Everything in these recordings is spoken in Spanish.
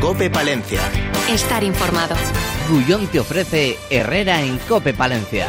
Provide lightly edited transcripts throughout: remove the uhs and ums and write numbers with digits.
COPE Palencia. Estar informado. Gullón te ofrece Herrera en COPE Palencia.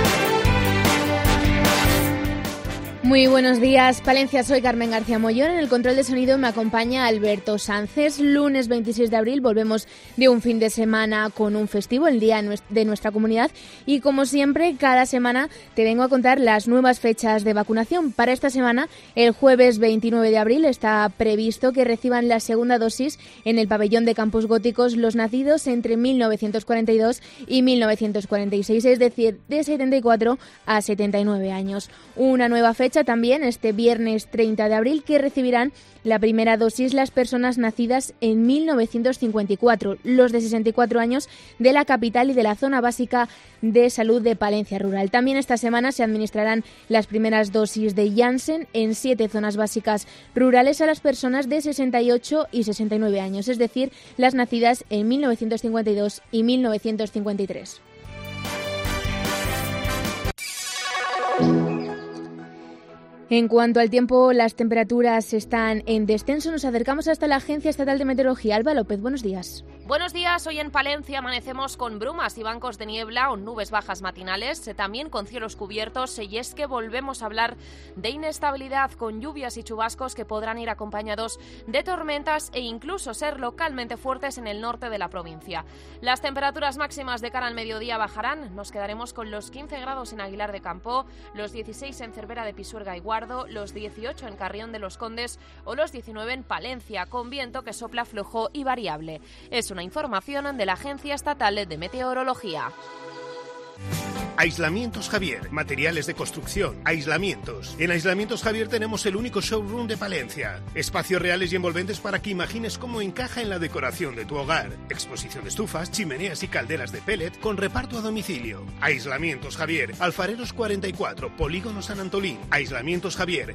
Muy buenos días, Palencia. Soy Carmen García Mollón. En el control de sonido me acompaña Alberto Sánchez. Lunes 26 de abril volvemos de un fin de semana con un festivo, el día de nuestra comunidad. Y como siempre, cada semana te vengo a contar las nuevas fechas de vacunación. Para esta semana, el jueves 29 de abril, está previsto que reciban la segunda dosis en el pabellón de Campos Góticos los nacidos entre 1942 y 1946, es decir, de 74 a 79 años. Una nueva fecha también este viernes 30 de abril, que recibirán la primera dosis las personas nacidas en 1954, los de 64 años de la capital y de la zona básica de salud de Palencia Rural. También esta semana se administrarán las primeras dosis de Janssen en 7 zonas básicas rurales a las personas de 68 y 69 años, es decir, las nacidas en 1952 y 1953. En cuanto al tiempo, las temperaturas están en descenso. Nos acercamos hasta la Agencia Estatal de Meteorología. Alba López, buenos días. Buenos días. Hoy en Palencia amanecemos con brumas y bancos de niebla o nubes bajas matinales, también con cielos cubiertos, y es que volvemos a hablar de inestabilidad con lluvias y chubascos que podrán ir acompañados de tormentas e incluso ser localmente fuertes en el norte de la provincia. Las temperaturas máximas de cara al mediodía bajarán. Nos quedaremos con los 15 grados en Aguilar de Campoo, los 16 en Cervera de Pisuerga y Guardo, los 18 en Carrión de los Condes o los 19 en Palencia, con viento que sopla flojo y variable. Es una información de la Agencia Estatal de Meteorología. Aislamientos Javier, materiales de construcción, aislamientos. En Aislamientos Javier tenemos el único showroom de Palencia. Espacios reales y envolventes para que imagines cómo encaja en la decoración de tu hogar. Exposición de estufas, chimeneas y calderas de pellet con reparto a domicilio. Aislamientos Javier, Alfareros 44, Polígono San Antolín. Aislamientos Javier.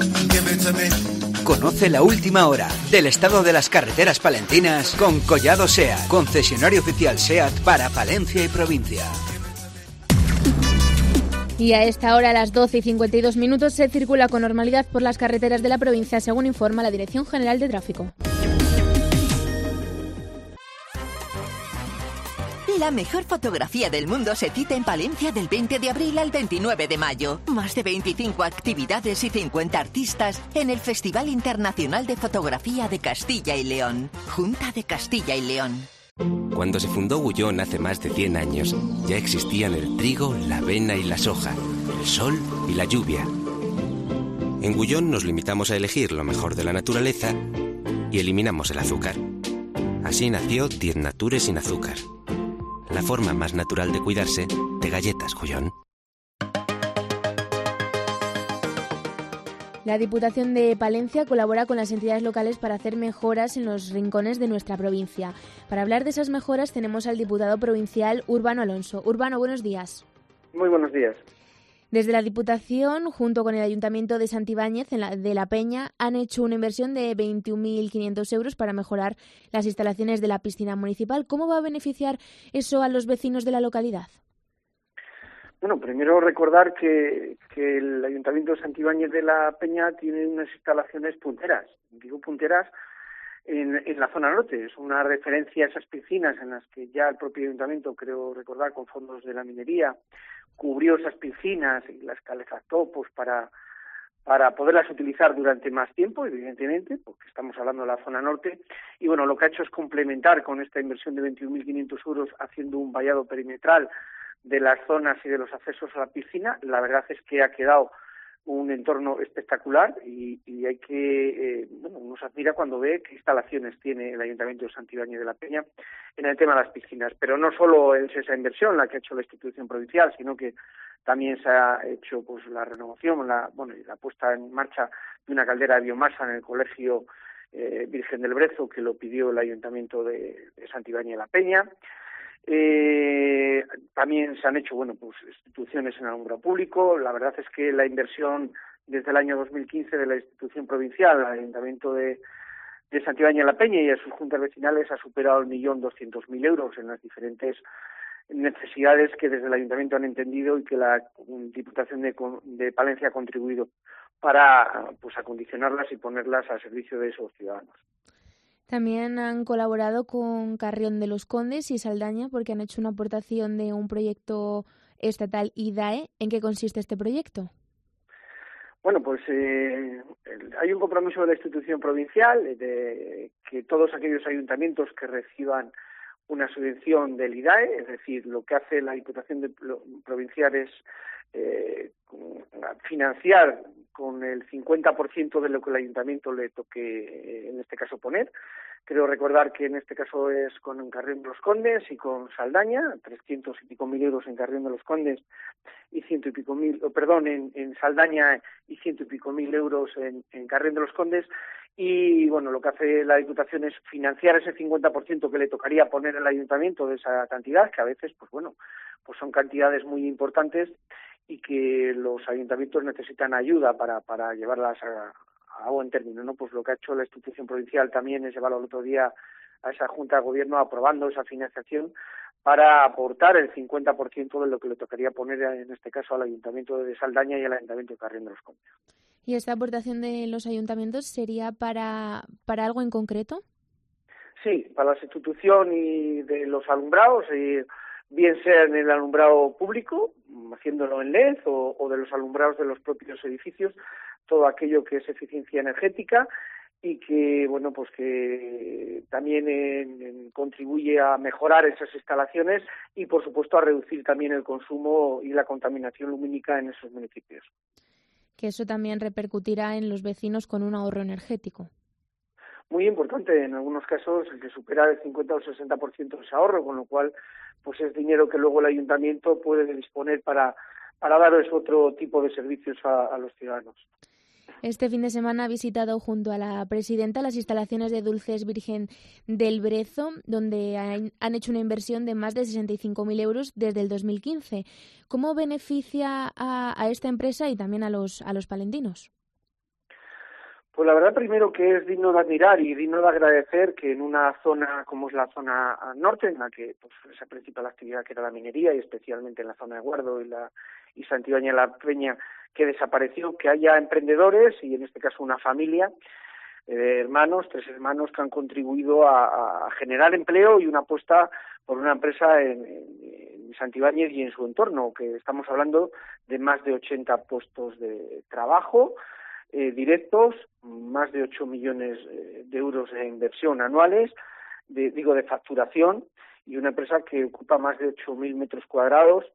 Conoce la última hora del estado de las carreteras palentinas con Collado SEAT, concesionario oficial SEAT para Palencia y provincia. Y a esta hora, a las 12 y 52 minutos, se circula con normalidad por las carreteras de la provincia, según informa la Dirección General de Tráfico. La mejor fotografía del mundo se cita en Palencia del 20 de abril al 29 de mayo. Más de 25 actividades y 50 artistas en el Festival Internacional de Fotografía de Castilla y León. Junta de Castilla y León. Cuando se fundó Gullón hace más de 100 años, ya existían el trigo, la avena y la soja, el sol y la lluvia. En Gullón nos limitamos a elegir lo mejor de la naturaleza y eliminamos el azúcar. Así nació 10 Nature sin azúcar. La forma más natural de cuidarse de galletas Gullón. La Diputación de Palencia colabora con las entidades locales para hacer mejoras en los rincones de nuestra provincia. Para hablar de esas mejoras tenemos al diputado provincial Urbano Alonso. Urbano, buenos días. Muy buenos días. Desde la Diputación, junto con el Ayuntamiento de Santibáñez de la Peña, han hecho una inversión de 21.500 euros para mejorar las instalaciones de la piscina municipal. ¿Cómo va a beneficiar eso a los vecinos de la localidad? Bueno, primero recordar que el Ayuntamiento de Santibáñez de la Peña tiene unas instalaciones punteras. Digo punteras en la zona norte. Es una referencia a esas piscinas en las que ya el propio Ayuntamiento, creo recordar, con fondos de la minería, cubrió esas piscinas y las calefactó pues para poderlas utilizar durante más tiempo, evidentemente, porque estamos hablando de la zona norte. Y bueno, lo que ha hecho es complementar con esta inversión de 21.500 euros haciendo un vallado perimetral de las zonas y de los accesos a la piscina. La verdad es que ha quedado un entorno espectacular y hay que, nos admira cuando ve qué instalaciones tiene el Ayuntamiento de Santibáñez de la Peña en el tema de las piscinas. Pero no solo es esa inversión la que ha hecho la institución provincial, sino que también se ha hecho pues la renovación, la puesta en marcha de una caldera de biomasa en el Colegio Virgen del Brezo, que lo pidió el Ayuntamiento de Santibáñez de la Peña. También se han hecho instituciones en alumbrado público. La verdad es que la inversión desde el año 2015 de la institución provincial al Ayuntamiento de Santibáñez de la Peña y a sus juntas vecinales ha superado el 1.200.000 euros en las diferentes necesidades que desde el Ayuntamiento han entendido y que la Diputación de Palencia ha contribuido para acondicionarlas y ponerlas al servicio de esos ciudadanos. También han colaborado con Carrión de los Condes y Saldaña porque han hecho una aportación de un proyecto estatal IDAE. ¿En qué consiste este proyecto? Bueno, pues hay un compromiso de la institución provincial de que todos aquellos ayuntamientos que reciban una subvención del IDAE, es decir, lo que hace la Diputación Provincial es financiar con el 50% de lo que el ayuntamiento le toque, en este caso, poner. Creo recordar que en este caso es con Carrión de los Condes y con Saldaña, 300 y pico mil euros en Carrión de los Condes y ciento y pico mil, en Saldaña y ciento y pico mil euros en Carrión de los Condes. Y bueno, lo que hace la Diputación es financiar ese 50% que le tocaría poner al ayuntamiento de esa cantidad, que a veces, pues son cantidades muy importantes y que los ayuntamientos necesitan ayuda para llevarlas a buen término, ¿no? Pues lo que ha hecho la institución provincial también es llevarlo el otro día a esa Junta de Gobierno aprobando esa financiación para aportar el 50% de lo que le tocaría poner, en este caso, al Ayuntamiento de Saldaña y al Ayuntamiento de Carrión de los Condes. ¿Y esta aportación de los ayuntamientos sería para algo en concreto? Sí, para la sustitución y de los alumbrados, bien sea en el alumbrado público, haciéndolo en LED, o de los alumbrados de los propios edificios, todo aquello que es eficiencia energética y que, pues que también contribuye a mejorar esas instalaciones y, por supuesto, a reducir también el consumo y la contaminación lumínica en esos municipios. Que eso también repercutirá en los vecinos con un ahorro energético. Muy importante, en algunos casos el que supera el 50 o el 60% de ese ahorro, con lo cual pues es dinero que luego el ayuntamiento puede disponer para dar otro tipo de servicios a los ciudadanos. Este fin de semana ha visitado junto a la presidenta las instalaciones de Dulces Virgen del Brezo, donde han hecho una inversión de más de 65.000 euros desde el 2015. ¿Cómo beneficia a esta empresa y también a los palentinos? Pues la verdad, primero, que es digno de admirar y digno de agradecer que en una zona como es la zona norte, en la que pues esa principal actividad que era la minería, y especialmente en la zona de Guardo y Santibáñez de la Peña, que desapareció, que haya emprendedores, y en este caso una familia de tres hermanos que han contribuido a generar empleo y una apuesta por una empresa en Santibáñez y en su entorno, que estamos hablando de más de 80 puestos de trabajo directos, más de 8 millones de euros de inversión anuales, de facturación, y una empresa que ocupa más de 8.000 metros cuadrados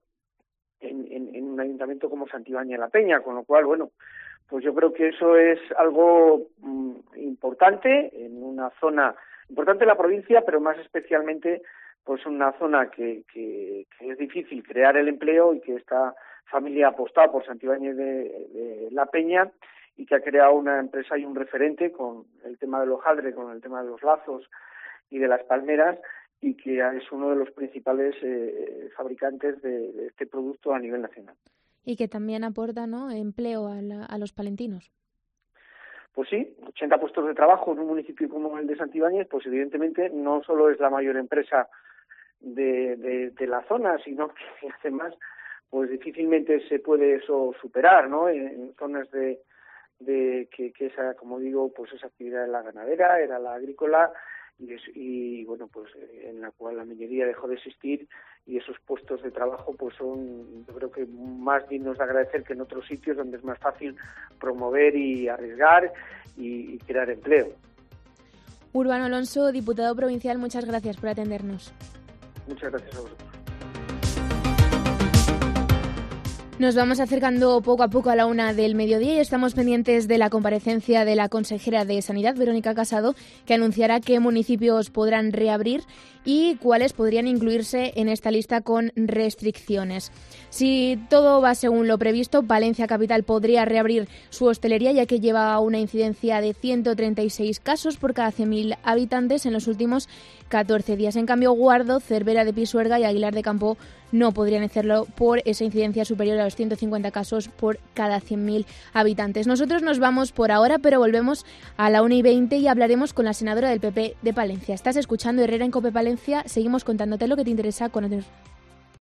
en un ayuntamiento como Santibáñez de la Peña, con lo cual, pues yo creo que eso es algo importante en una zona importante de la provincia, pero más especialmente pues una zona que es difícil crear el empleo, y que esta familia ha apostado por Santibáñez de la Peña y que ha creado una empresa y un referente con el tema del hojaldre, con el tema de los lazos y de las palmeras, y que es uno de los principales fabricantes de este producto a nivel nacional. Y que también aporta, ¿no?, empleo a los palentinos. Pues sí, 80 puestos de trabajo en un municipio como el de Santibáñez, pues evidentemente no solo es la mayor empresa de la zona, sino que además pues difícilmente se puede eso superar, ¿no?, en zonas de que esa, como digo, pues esa actividad era la ganadera, era la agrícola, y pues en la cual la minería dejó de existir, y esos puestos de trabajo pues son, yo creo que más dignos de agradecer que en otros sitios donde es más fácil promover y arriesgar y crear empleo. Urbano Alonso, diputado provincial, muchas gracias por atendernos. Muchas gracias a vosotros. Nos vamos acercando poco a poco a la 1 del mediodía y estamos pendientes de la comparecencia de la consejera de Sanidad, Verónica Casado, que anunciará qué municipios podrán reabrir y cuáles podrían incluirse en esta lista con restricciones. Si todo va según lo previsto, Palencia Capital podría reabrir su hostelería, ya que lleva una incidencia de 136 casos por cada 100.000 habitantes en los últimos 14 días. En cambio, Guardo, Cervera de Pisuerga y Aguilar de Campo no podrían hacerlo por esa incidencia superior a los 150 casos por cada 100.000 habitantes. Nosotros nos vamos por ahora, pero volvemos a la 1:20 y hablaremos con la senadora del PP de Palencia. Estás escuchando Herrera en COPE Palencia. Seguimos contándote lo que te interesa con